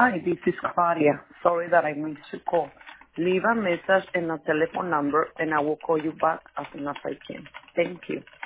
Hi, this is Claudia. Sorry that I missed your call. Leave a message and a telephone number, and I will call you back as soon as I can. Thank you.